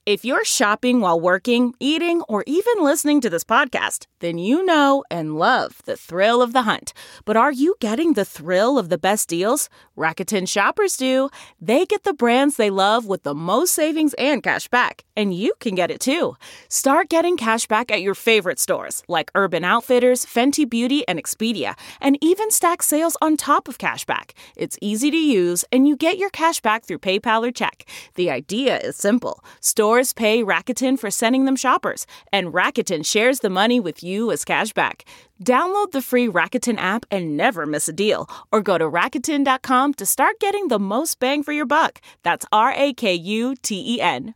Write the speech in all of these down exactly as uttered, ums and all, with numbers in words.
If you're shopping while working, eating, or even listening to this podcast, then you know and love the thrill of the hunt. But are you getting the thrill of the best deals? Rakuten shoppers do. They get the brands they love with the most savings and cash back. And you can get it too. Start getting cash back at your favorite stores like Urban Outfitters, Fenty Beauty, and Expedia, and even stack sales on top of cash back. It's easy to use, and you get your cash back through PayPal or check. The idea is simple. Stores pay Rakuten for sending them shoppers, and Rakuten shares the money with you as cash back. Download the free Rakuten app and never miss a deal, or go to Rakuten dot com to start getting the most bang for your buck. That's R A K U T E N.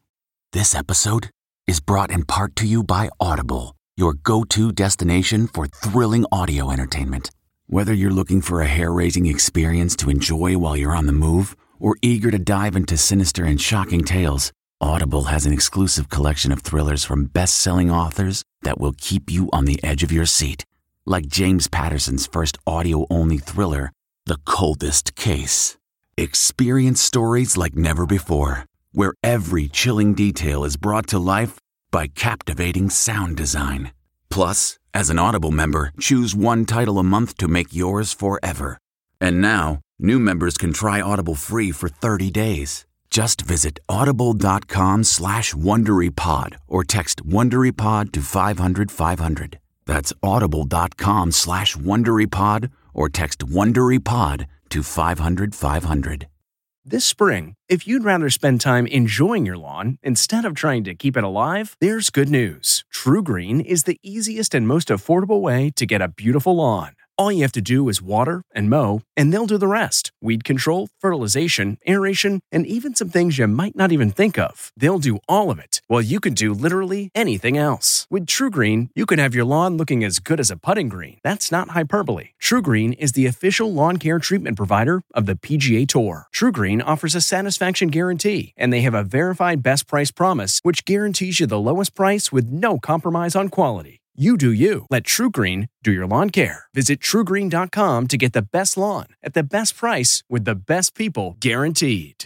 This episode is brought in part to you by Audible, your go-to destination for thrilling audio entertainment. Whether you're looking for a hair-raising experience to enjoy while you're on the move, or eager to dive into sinister and shocking tales, Audible has an exclusive collection of thrillers from best-selling authors that will keep you on the edge of your seat. Like James Patterson's first audio-only thriller, The Coldest Case. Experience stories like never before, where every chilling detail is brought to life by captivating sound design. Plus, as an Audible member, choose one title a month to make yours forever. And now, new members can try Audible free for thirty days. Just visit audible.com slash WonderyPod or text WonderyPod to five hundred five hundred. That's audible.com slash WonderyPod or text WonderyPod to five hundred five hundred. This spring, if you'd rather spend time enjoying your lawn instead of trying to keep it alive, there's good news. TruGreen is the easiest and most affordable way to get a beautiful lawn. All you have to do is water and mow, and they'll do the rest. Weed control, fertilization, aeration, and even some things you might not even think of. They'll do all of it, while you can do literally anything else. With TruGreen, you can have your lawn looking as good as a putting green. That's not hyperbole. TruGreen is the official lawn care treatment provider of the P G A Tour. TruGreen offers a satisfaction guarantee, and they have a verified best price promise, which guarantees you the lowest price with no compromise on quality. You do you. Let TruGreen do your lawn care. Visit True Green dot com to get the best lawn at the best price with the best people guaranteed.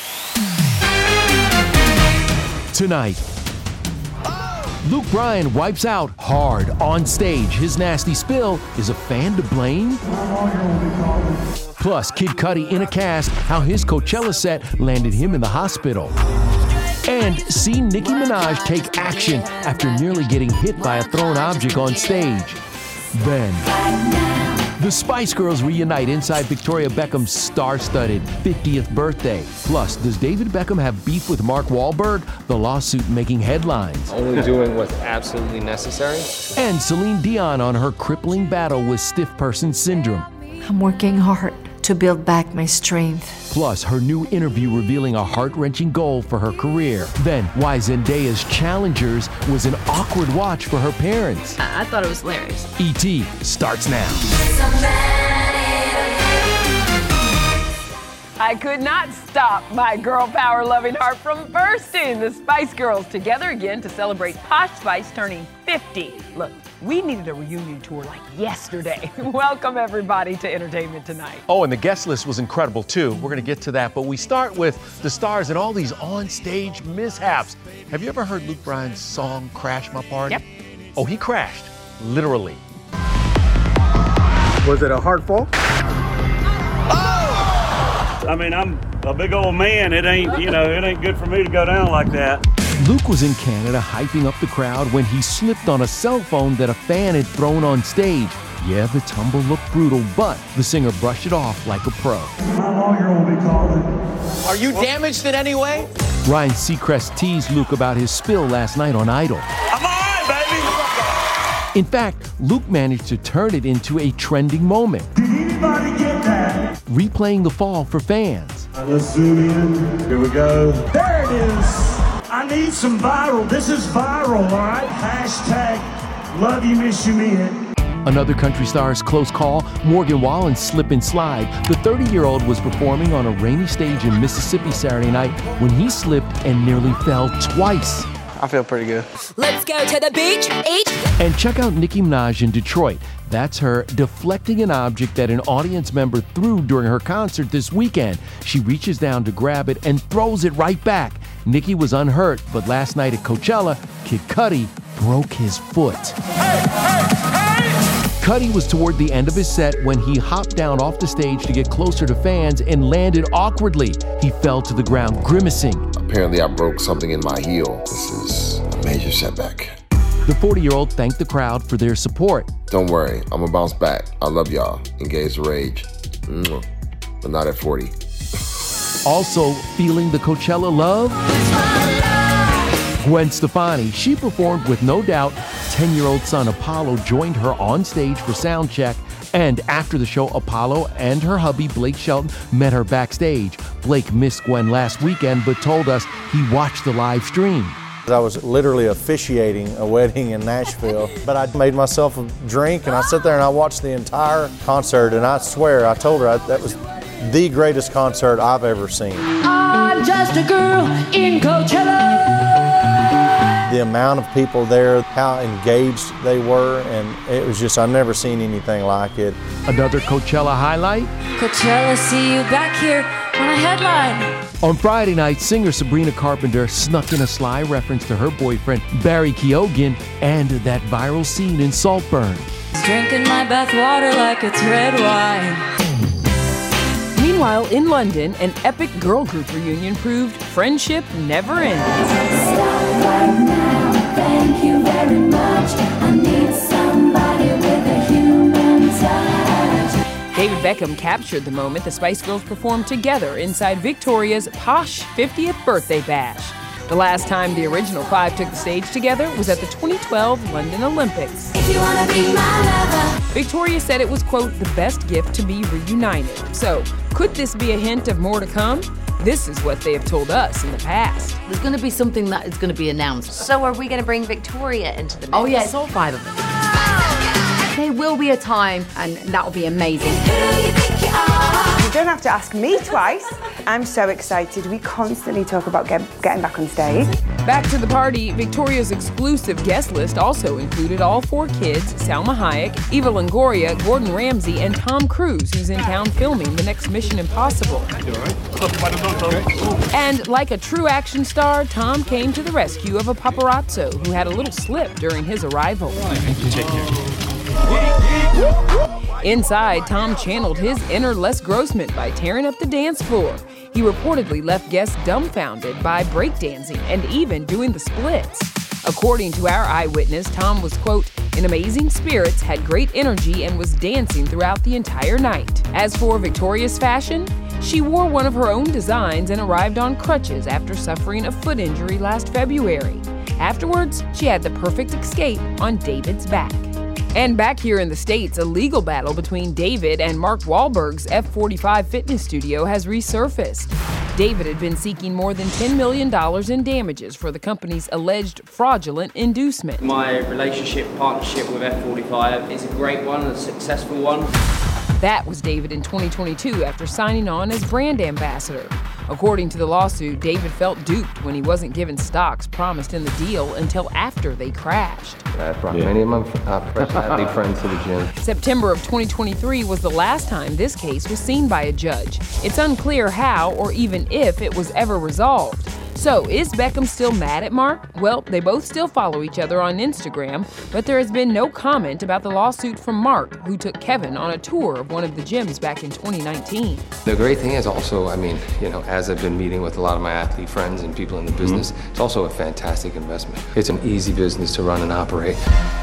Tonight, Luke Bryan wipes out hard on stage. His nasty spill, is a fan to blame? Plus, Kid Cudi in a cast, how his Coachella set landed him in the hospital. And see Nicki Minaj take action after nearly getting hit by a thrown object on stage. Then, the Spice Girls reunite inside Victoria Beckham's star-studded fiftieth birthday. Plus, does David Beckham have beef with Mark Wahlberg? The lawsuit making headlines. Only doing what's absolutely necessary. And Celine Dion on her crippling battle with stiff person syndrome. I'm working hard to build back my strength. Plus, her new interview revealing a heart-wrenching goal for her career. Then, why Zendaya's Challengers was an awkward watch for her parents. I, I thought it was hilarious. E T starts now. I could not stop my girl power loving heart from bursting. The Spice Girls together again to celebrate Posh Spice turning fifty. Look, we needed a reunion tour like yesterday. Welcome everybody to Entertainment Tonight. Oh, and the guest list was incredible too. We're gonna get to that, but we start with the stars and all these on-stage mishaps. Have you ever heard Luke Bryan's song Crash My Party? Yep. Oh, he crashed, literally. Was it a hard fall? I mean, I'm a big old man. It ain't, you know, it ain't good for me to go down like that. Luke was in Canada hyping up the crowd when he slipped on a cell phone that a fan had thrown on stage. Yeah, the tumble looked brutal, but the singer brushed it off like a pro. My lawyer will be calling. Are you damaged in any way? Ryan Seacrest teased Luke about his spill last night on Idol. I'm all right, baby. In fact, Luke managed to turn it into a trending moment. Did anybody get that? Replaying the fall for fans. Right, let's zoom in. Here we go. There it is. I need some viral. This is viral, all right? Hashtag love you, miss you, mean it. Another country star's close call, Morgan Wallen's slip and slide. The thirty-year-old was performing on a rainy stage in Mississippi Saturday night when he slipped and nearly fell twice. I feel pretty good. Let's go to the beach, each. And check out Nicki Minaj in Detroit. That's her deflecting an object that an audience member threw during her concert this weekend. She reaches down to grab it and throws it right back. Nicki was unhurt, but last night at Coachella, Kid Cudi broke his foot. Hey, hey, hey! Cudi was toward the end of his set when he hopped down off the stage to get closer to fans and landed awkwardly. He fell to the ground, grimacing. Apparently I broke something in my heel. This is a major setback. The forty-year-old thanked the crowd for their support. Don't worry, I'm gonna bounce back. I love y'all. Engage the rage. Mwah. But not at forty. Also feeling the Coachella love? Gwen Stefani. She performed with No Doubt. ten-year-old son Apollo joined her on stage for sound check. And after the show, Apollo and her hubby, Blake Shelton, met her backstage. Blake missed Gwen last weekend, but told us he watched the live stream. I was literally officiating a wedding in Nashville, but I made myself a drink and I sat there and I watched the entire concert, and I swear, I told her I, that was the greatest concert I've ever seen. I'm just a girl in Coachella. The amount of people there, how engaged they were, and it was just, I've never seen anything like it. Another Coachella highlight? Coachella, see you back here when I headline. On Friday night, singer Sabrina Carpenter snuck in a sly reference to her boyfriend, Barry Keoghan, and that viral scene in Saltburn. Drinking my bath water like it's red wine. Meanwhile, in London, an epic girl group reunion proved friendship never ends. Stop right now, thank you very much. I need somebody with a human touch. David Beckham captured the moment the Spice Girls performed together inside Victoria's posh fiftieth birthday bash. The last time the original five took the stage together was at the twenty twelve London Olympics. If you wanna be my lover. Victoria said it was, quote, the best gift to be reunited. So, could this be a hint of more to come? This is what they have told us in the past. There's going to be something that is going to be announced. So are we going to bring Victoria into the mix? Oh yeah, it's all five of them. There will be a time, and that will be amazing. You don't have to ask me twice. I'm so excited. We constantly talk about get, getting back on stage. Back to the party, Victoria's exclusive guest list also included all four kids, Salma Hayek, Eva Longoria, Gordon Ramsay, and Tom Cruise, who's in town filming the next Mission Impossible. And like a true action star, Tom came to the rescue of a paparazzo who had a little slip during his arrival. Inside, Tom channeled his inner Les Grossman by tearing up the dance floor. He reportedly left guests dumbfounded by breakdancing and even doing the splits. According to our eyewitness, Tom was, quote, in amazing spirits, had great energy, and was dancing throughout the entire night. As for Victoria's fashion, she wore one of her own designs and arrived on crutches after suffering a foot injury last February. Afterwards, she had the perfect escape on David's back. And back here in the States, a legal battle between David and Mark Wahlberg's F forty-five fitness studio has resurfaced. David had been seeking more than ten million dollars in damages for the company's alleged fraudulent inducement. My relationship, partnership with F forty-five is a great one, a successful one. That was David in twenty twenty-two after signing on as brand ambassador. According to the lawsuit, David felt duped when he wasn't given stocks promised in the deal until after they crashed. I brought yeah. many of my uh, personality friends to the gym. September of twenty twenty-three was the last time this case was seen by a judge. It's unclear how or even if it was ever resolved. So, is Beckham still mad at Mark? Well, they both still follow each other on Instagram, but there has been no comment about the lawsuit from Mark, who took Kevin on a tour of one of the gyms back in twenty nineteen. The great thing is also, I mean, you know, as I've been meeting with a lot of my athlete friends and people in the business, mm-hmm. it's also a fantastic investment. It's an easy business to run and operate.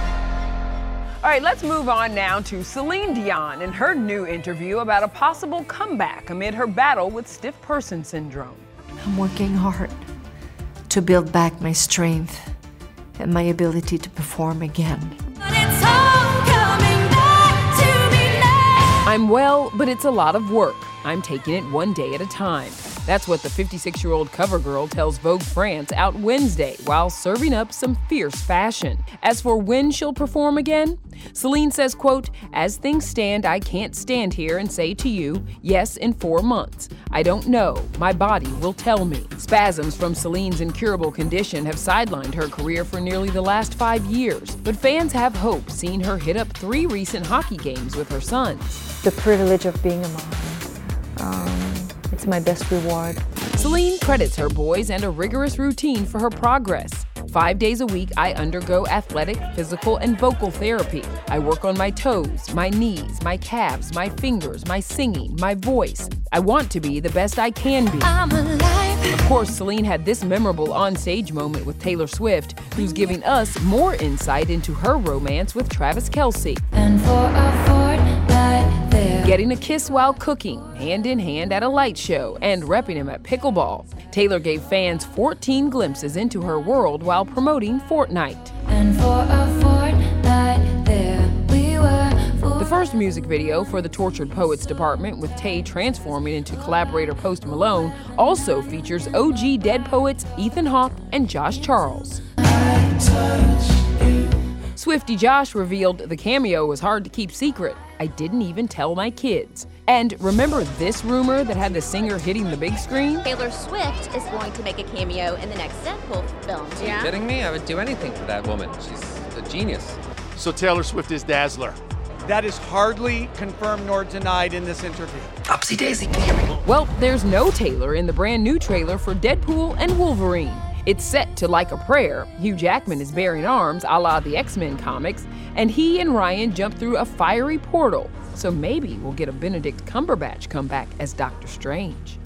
All right, let's move on now to Celine Dion and her new interview about a possible comeback amid her battle with stiff person syndrome. I'm working hard to build back my strength and my ability to perform again. But it's all coming back to me now. I'm well, but it's a lot of work. I'm taking it one day at a time. That's what the fifty-six-year-old cover girl tells Vogue France out Wednesday while serving up some fierce fashion. As for when she'll perform again, Celine says, quote, as things stand, I can't stand here and say to you, yes, in four months. I don't know. My body will tell me. Spasms from Celine's incurable condition have sidelined her career for nearly the last five years, but fans have hope seeing her hit up three recent hockey games with her sons. The privilege of being a mom. Um, it's my best reward. Celine credits her boys and a rigorous routine for her progress. Five days a week, I undergo athletic, physical, and vocal therapy. I work on my toes, my knees, my calves, my fingers, my singing, my voice. I want to be the best I can be. I'm alive. Of course, Celine had this memorable on-stage moment with Taylor Swift, who's giving us more insight into her romance with Travis Kelce. And for a fortnight there. Getting a kiss while cooking, hand in hand at a light show, and repping him at pickleball. Taylor gave fans fourteen glimpses into her world while promoting Fortnite. And for a fortnight there we were. The first music video for the Tortured Poets department, with Tay transforming into collaborator Post Malone, also features O G Dead Poets Ethan Hawke and Josh Charles. Swiftie Josh revealed the cameo was hard to keep secret. I didn't even tell my kids. And remember this rumor that had the singer hitting the big screen? Taylor Swift is going to make a cameo in the next Deadpool film. Are you kidding me? I would do anything for that woman. She's a genius. So Taylor Swift is Dazzler. That is hardly confirmed nor denied in this interview. Upsy daisy. Well, there's no Taylor in the brand new trailer for Deadpool and Wolverine. It's set to Like a Prayer. Hugh Jackman is bearing arms, a la the X-Men comics, and he and Ryan jump through a fiery portal. So maybe we'll get a Benedict Cumberbatch comeback as Doctor Strange.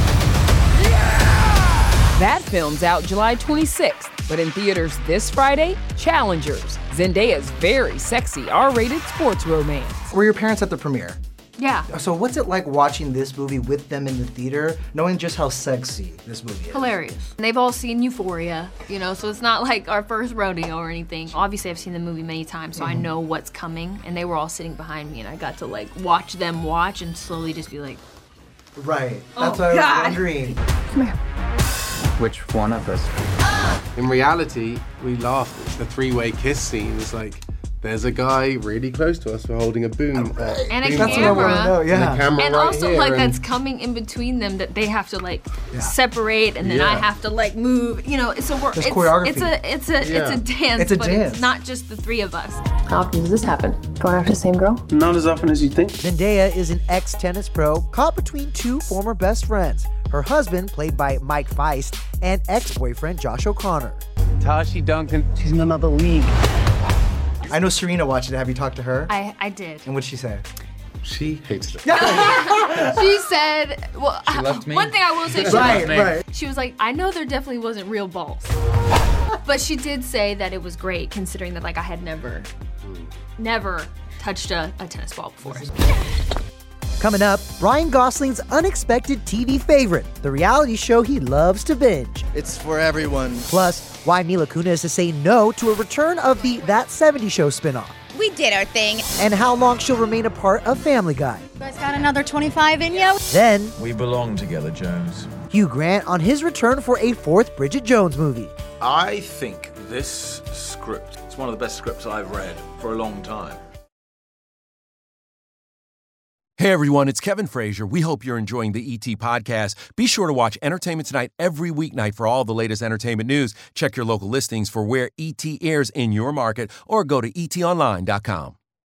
That film's out July twenty-sixth, but in theaters this Friday, Challengers, Zendaya's very sexy R-rated sports romance. Were your parents at the premiere? Yeah. So what's it like watching this movie with them in the theater, knowing just how sexy this movie is? Hilarious. They've all seen Euphoria, you know, so it's not like our first rodeo or anything. Obviously, I've seen the movie many times, so mm-hmm. I know what's coming, and they were all sitting behind me, and I got to, like, watch them watch and slowly just be like... Right. Oh, That's what God. I was wondering. Come here. Which one of us? In reality, we laughed. The three-way kiss scene is like, there's a guy really close to us. We're holding a boom. Uh, And a boom camera. That's what I want to know, yeah. And a camera And right also, here like, and- that's coming in between them that they have to, like, Yeah. separate, and then I Yeah. have to, like, move. You know, so we're... There's it's, choreography. It's a, it's a, Yeah. it's a dance, It's a but dance. it's not just the three of us. How often does this happen? Going after the same girl? Not as often as you think. Zendaya is an ex-tennis pro caught between two former best friends. Her husband, played by Mike Feist, and ex-boyfriend Josh O'Connor. Tashi Duncan. She's in another league. I know Serena watched it. Have you talked to her? I, I did. And what'd she say? She hates it. She said, well, She left me. one thing I will say, she, Right, right. she was like, I know there definitely wasn't real balls. But she did say that it was great considering that, like, I had never, never touched a, a tennis ball before. Coming up, Ryan Gosling's unexpected T V favorite, the reality show he loves to binge. It's for everyone. Plus, why Mila Kunis is saying no to a return of the That seventies Show spinoff, We did our thing. and how long she'll remain a part of Family Guy. You guys got another twenty-five in you? Then, We belong together, Jones. Hugh Grant on his return for a fourth Bridget Jones movie. I think this script is one of the best scripts I've read for a long time. Hey everyone, it's Kevin Frazier. We hope you're enjoying the E T podcast. Be sure to watch Entertainment Tonight every weeknight for all the latest entertainment news. Check your local listings for where E T airs in your market or go to e t online dot com.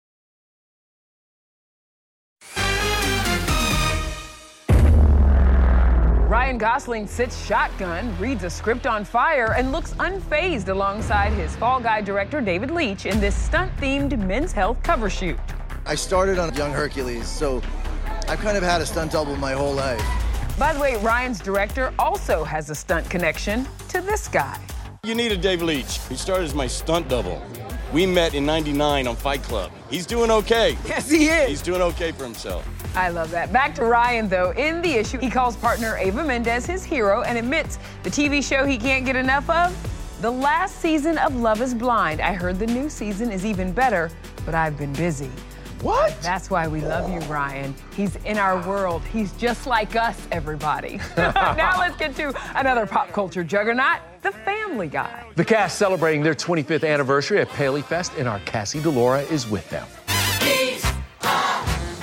Ryan Gosling sits shotgun, reads a script on fire, and looks unfazed alongside his Fall Guy director David Leitch in this stunt-themed Men's Health cover shoot. I started on Young Hercules, so I've kind of had a stunt double my whole life. By the way, Ryan's director also has a stunt connection to this guy. You need a Dave Leitch. He started as my stunt double. We met in ninety-nine on Fight Club. He's doing okay. Yes, he is. He's doing okay for himself. I love that. Back to Ryan, though. In the issue, he calls partner Ava Mendez his hero and admits the T V show he can't get enough of, the last season of Love is Blind. I heard the new season is even better, but I've been busy. What? That's why we love you, Ryan. He's in our world. He's just like us, everybody. Now let's get to another pop culture juggernaut, The Family Guy. The cast celebrating their twenty-fifth anniversary at Paley Fest, and our Cassie DeLaura is with them.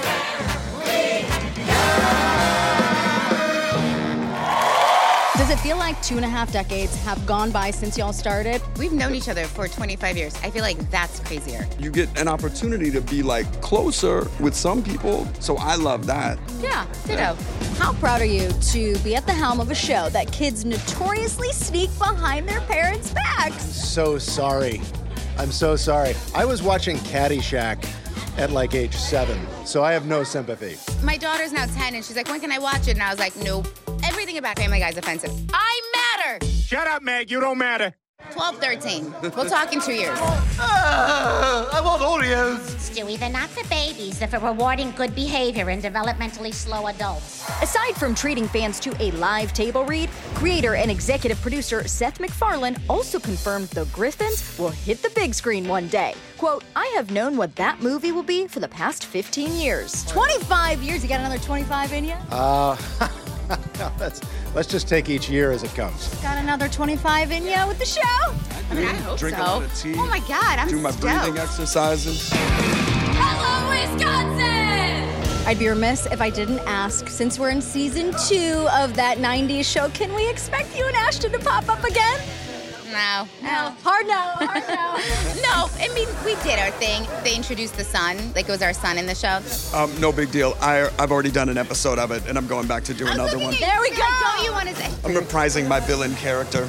Does it feel feel like two and a half decades have gone by since y'all started. We've known each other for twenty-five years. I feel like that's crazier. You get an opportunity to be like closer with some people, so I love that. Yeah, ditto. How proud are you to be at the helm of a show that kids notoriously sneak behind their parents' backs? So sorry. I'm so sorry. I was watching Caddyshack at like age seven, so I have no sympathy. My daughter's now ten, and she's like, when can I watch it? And I was like, nope. Everything about Family Guy is offensive. I matter! Shut up, Meg. You don't matter. twelve, thirteen. We'll talk in two years. Uh, I want Oreos. Stewie, they're not for babies. They're for rewarding good behavior in developmentally slow adults. Aside from treating fans to a live table read, creator and executive producer Seth MacFarlane also confirmed the Griffins will hit the big screen one day. Quote, I have known what that movie will be for the past fifteen years. twenty-five years? You got another twenty-five in you? Uh, let's, let's just take each year as it comes. Got another twenty-five in you with the show? I mean, I hope Drink so. a lot of tea. Oh my God, I'm Do my stoked. breathing exercises. Hello, Wisconsin! I'd be remiss if I didn't ask, since we're in season two of that nineties show, can we expect you and Ashton to pop up again? No. No. Hard no, hard no. No, I mean, we did our thing. They introduced the son, like it was our son in the show. Um, no big deal. I, I've already done an episode of it, and I'm going back to do another one. There we go. Don't you want to say? I'm reprising my villain character.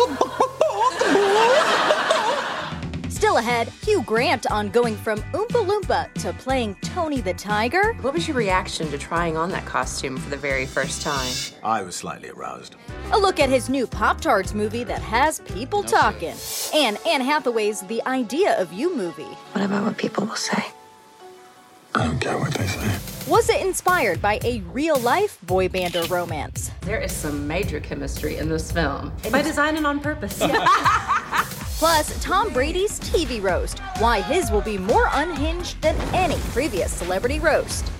Still ahead, Hugh Grant on going from Oompa Loompa to playing Tony the Tiger. What was your reaction to trying on that costume for the very first time? I was slightly aroused. A look at his new Pop-Tarts movie that has people talking. And Anne Hathaway's The Idea of You movie. What about what people will say? I don't care what they say. Was it inspired by a real-life boy band or romance? There is some major chemistry in this film. By design and on purpose. Plus, Tom Brady's T V roast. Why his will be more unhinged than any previous celebrity roast.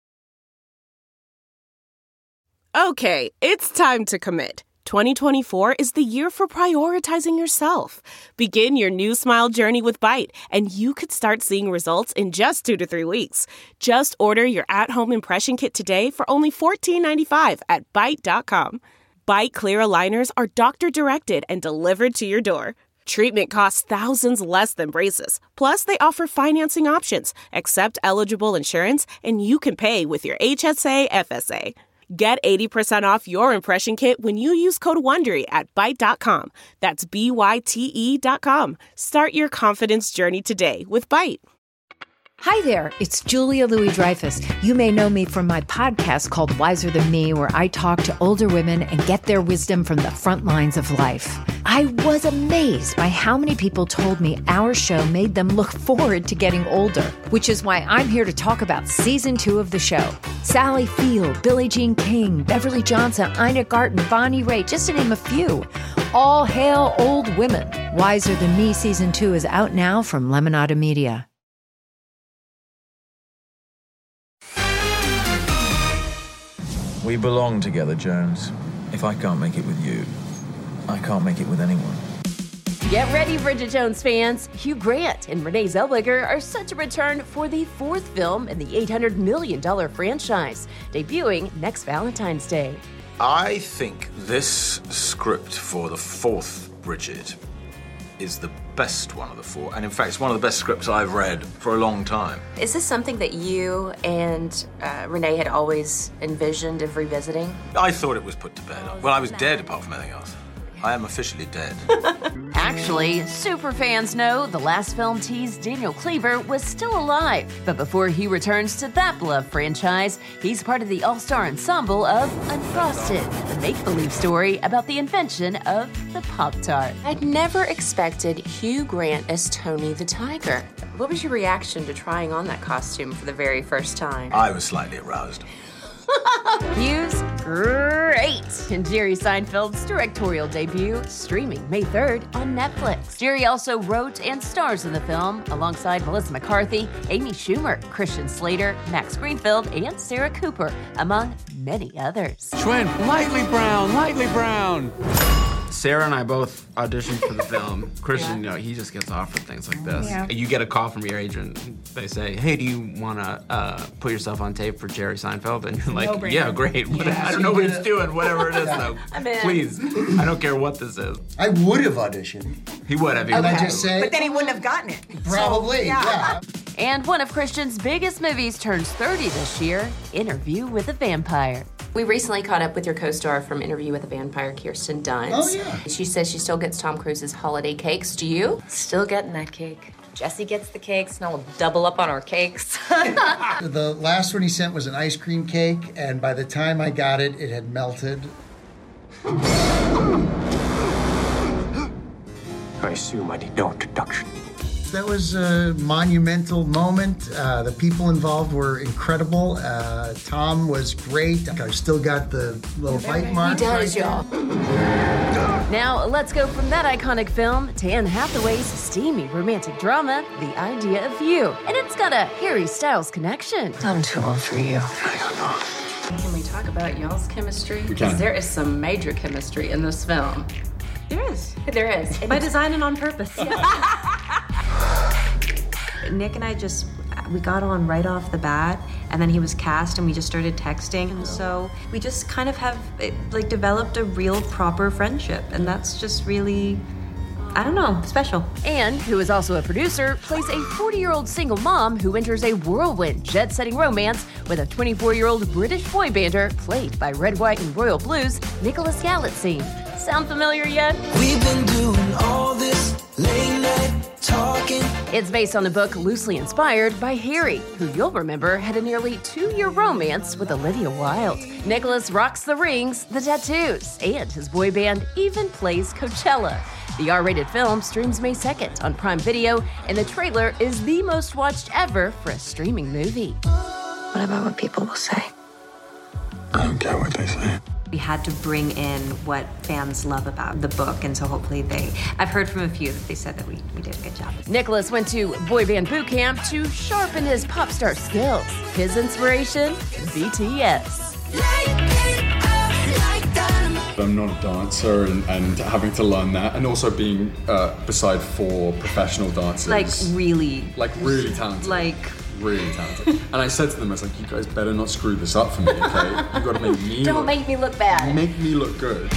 Okay, it's time to commit. twenty twenty-four is the year for prioritizing yourself. Begin your new smile journey with Byte, and you could start seeing results in just two to three weeks. Just order your at-home impression kit today for only fourteen ninety-five at byte dot com. Byte clear aligners are doctor-directed and delivered to your door. Treatment costs thousands less than braces. Plus, they offer financing options, accept eligible insurance, and you can pay with your H S A F S A. Get eighty percent off your impression kit when you use code WONDERY at byte dot com. That's B Y T E dot com. Start your confidence journey today with Byte. Hi there, it's Julia Louis-Dreyfus. You may know me from my podcast called Wiser Than Me, where I talk to older women and get their wisdom from the front lines of life. I was amazed by how many people told me our show made them look forward to getting older, which is why I'm here to talk about season two of the show. Sally Field, Billie Jean King, Beverly Johnson, Ina Garten, Bonnie Raitt, just to name a few. All hail old women. Wiser Than Me season two is out now from Lemonada Media. We belong together, Jones. If I can't make it with you, I can't make it with anyone. Get ready, Bridget Jones fans. Hugh Grant and Renee Zellweger are set to return for the fourth film in the eight hundred million dollars franchise, debuting next Valentine's Day. I think this script for the fourth Bridget is the best one of the four. And in fact, it's one of the best scripts I've read for a long time. Is this something that you and uh, Renee had always envisioned of revisiting? I thought it was put to bed. Well, I was dead apart from anything else. I am officially dead. Actually, super fans know the last film teased Daniel Cleaver was still alive. But before he returns to that beloved franchise, he's part of the all-star ensemble of Unfrosted, the make-believe story about the invention of the Pop-Tart. I'd never expected Hugh Grant as Tony the Tiger. What was your reaction to trying on that costume for the very first time? I was slightly aroused. Hugh's great in Jerry Seinfeld's directorial debut, streaming May third on Netflix. Jerry also wrote and stars in the film alongside Melissa McCarthy, Amy Schumer, Christian Slater, Max Greenfield, and Sarah Cooper, among many others. Schwinn, lightly brown, lightly brown. Sarah and I both auditioned for the film. Christian, yeah. you know, he just gets offered things like this. Yeah. You get a call from your agent. They say, hey, do you want to uh, put yourself on tape for Jerry Seinfeld? And you're like, No-brainer. yeah, great. Yeah. I don't know what he's doing, whatever it is, though. I'm in. Please, I don't care what this is. I would have auditioned. He would have. He Can would I have. just say? But then he wouldn't have gotten it. Probably, So, yeah. And one of Christian's biggest movies turns thirty this year, Interview with a Vampire. We recently caught up with your co-star from Interview with a Vampire, Kirsten Dunst. Oh, yeah. She says she still gets Tom Cruise's holiday cakes. Do you? Still getting that cake. Jesse gets the cakes, and I'll double up on our cakes. The last one he sent was an ice cream cake, and by the time I got it, it had melted. I assume I need no introduction. That was a monumental moment. Uh, the people involved were incredible. Uh, Tom was great. I've still got the little bite marks. He does, right y'all. Now, let's go from that iconic film to Anne Hathaway's steamy romantic drama, The Idea of You. And it's got a Harry Styles connection. I'm too old for you. Can we talk about y'all's chemistry? We Because can. there is some major chemistry in this film. There is. There is. By design and on purpose. Nick and I just, we got on right off the bat, and then he was cast and we just started texting. And so we just kind of have, it, like, developed a real proper friendship. And that's just really, I don't know, special. Anne, who is also a producer, plays a forty-year-old single mom who enters a whirlwind, jet-setting romance with a twenty-four-year-old British boy bander played by Red, White, and Royal Blues, Nicholas Galitzine. Sound familiar yet? We've been doing all this late night talking. It's based on the book loosely inspired by Harry, who you'll remember had a nearly two-year romance with Olivia Wilde. Nicholas rocks the rings, the tattoos, and his boy band even plays Coachella. The R-rated film streams May second on Prime Video, and the trailer is the most watched ever for a streaming movie. What about what people will say? I don't care what they say. We had to bring in what fans love about the book, and so hopefully they, I've heard from a few that they said that we, we did a good job. Nicholas went to boy band boot camp to sharpen his pop star skills. His inspiration? B T S. I'm not a dancer, and, and having to learn that, and also being uh, beside four professional dancers. Like really. Like really talented. Like. Really talented. And I said to them, I was like, you guys better not screw this up for me, okay? You gotta make me Don't look, make me look bad. Make me look good.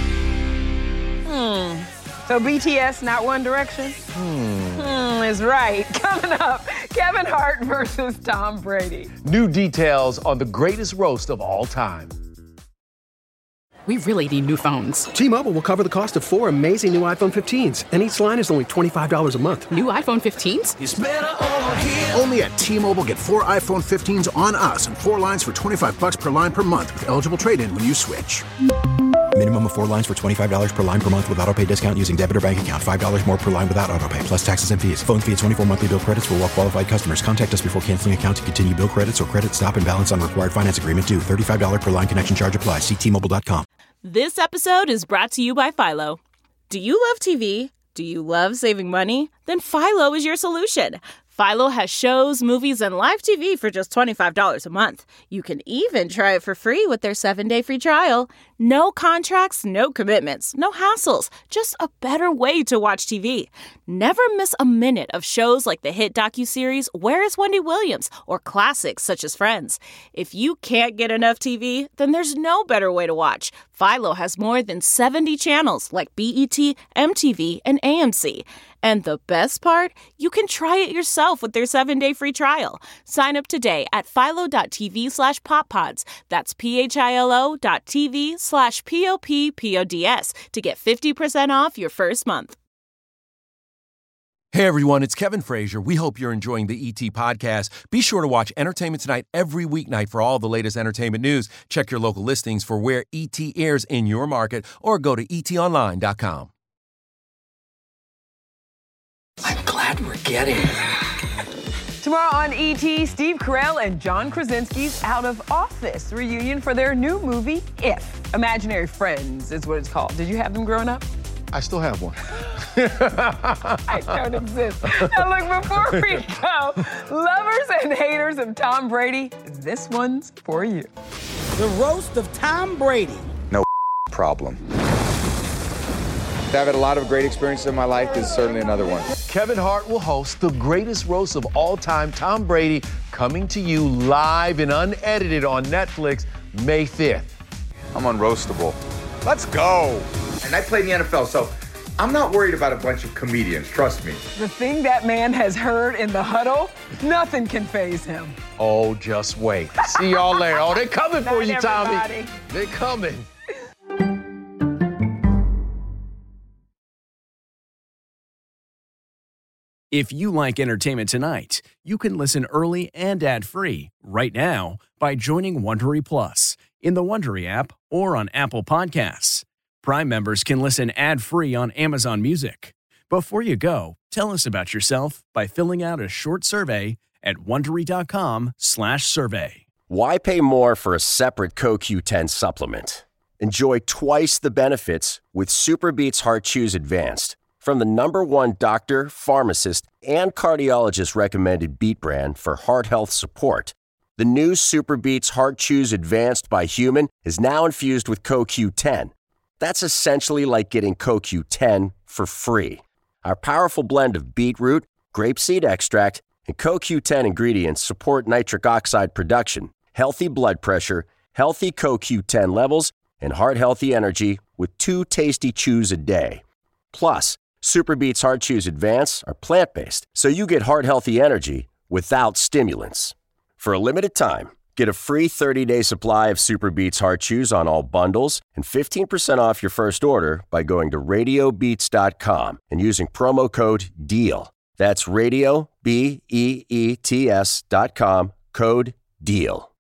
Hmm. So B T S, not One Direction? Hmm. Hmm, is right. Coming up, Kevin Hart versus Tom Brady. New details on the greatest roast of all time. We really need new phones. T-Mobile will cover the cost of four amazing new iPhone fifteens, and each line is only twenty-five dollars a month. New iPhone fifteens? It's better over here. Only at T-Mobile, get four iPhone fifteens on us and four lines for twenty-five bucks per line per month with eligible trade-in when you switch. Minimum of four lines for twenty-five dollars per line per month with autopay discount using debit or bank account. five dollars more per line without autopay, plus taxes and fees. Phone fee at twenty-four monthly bill credits for well-qualified customers. Contact us before canceling account to continue bill credits or credit stop and balance on required finance agreement due. thirty-five dollars per line connection charge applies. See T Mobile dot com. This episode is brought to you by Philo. Do you love T V? Do you love saving money? Then Philo is your solution. Philo has shows, movies, and live T V for just twenty-five dollars a month. You can even try it for free with their seven-day free trial. No contracts, no commitments, no hassles. Just a better way to watch T V. Never miss a minute of shows like the hit docuseries Where is Wendy Williams? Or classics such as Friends. If you can't get enough T V, then there's no better way to watch. Philo has more than seventy channels like B E T, M T V, and A M C. And the best part? You can try it yourself with their seven-day free trial. Sign up today at philo.tv slash poppods. That's P-H-I-L-O dot TV slash P-O-P-P-O-D-S to get fifty percent off your first month. Hey everyone, it's Kevin Frazier. We hope you're enjoying the E T podcast. Be sure to watch Entertainment Tonight every weeknight for all the latest entertainment news. Check your local listings for where E T airs in your market or go to E T online dot com. I'm glad we're getting it. Tomorrow on E T, Steve Carell and John Krasinski's Out of Office reunion for their new movie, If. Imaginary Friends is what it's called. Did you have them growing up? I still have one. I don't exist. Now look, before we go, lovers and haters of Tom Brady, this one's for you. The roast of Tom Brady. No problem. I've had a lot of great experiences in my life. This is certainly another one. Kevin Hart will host the greatest roast of all time, Tom Brady, coming to you live and unedited on Netflix May fifth. I'm unroastable. Let's go. And I played in the N F L, so I'm not worried about a bunch of comedians, trust me. The thing that man has heard in the huddle, nothing can faze him. Oh, just wait. See y'all later. Oh, they're coming for you, Tommy. Everybody. They're coming. If you like Entertainment Tonight, you can listen early and ad-free right now by joining Wondery Plus in the Wondery app or on Apple Podcasts. Prime members can listen ad-free on Amazon Music. Before you go, tell us about yourself by filling out a short survey at Wondery.com slash survey. Why pay more for a separate C O Q ten supplement? Enjoy twice the benefits with SuperBeets Heart Chews Advanced from the number one doctor, pharmacist, and cardiologist recommended Beet brand for heart health support. The new SuperBeets Heart Chews Advanced by Human is now infused with C O Q ten. That's essentially like getting C O Q ten for free. Our powerful blend of beetroot, grapeseed extract, and C O Q ten ingredients support nitric oxide production, healthy blood pressure, healthy C O Q ten levels, and heart-healthy energy with two tasty chews a day. Plus, SuperBeets Heart Chews Advance are plant-based, so you get heart-healthy energy without stimulants. For a limited time, get a free thirty-day supply of SuperBeets Heart Chews on all bundles and fifteen percent off your first order by going to radio beets dot com and using promo code DEAL. That's radio, B E E T S dot com, code DEAL.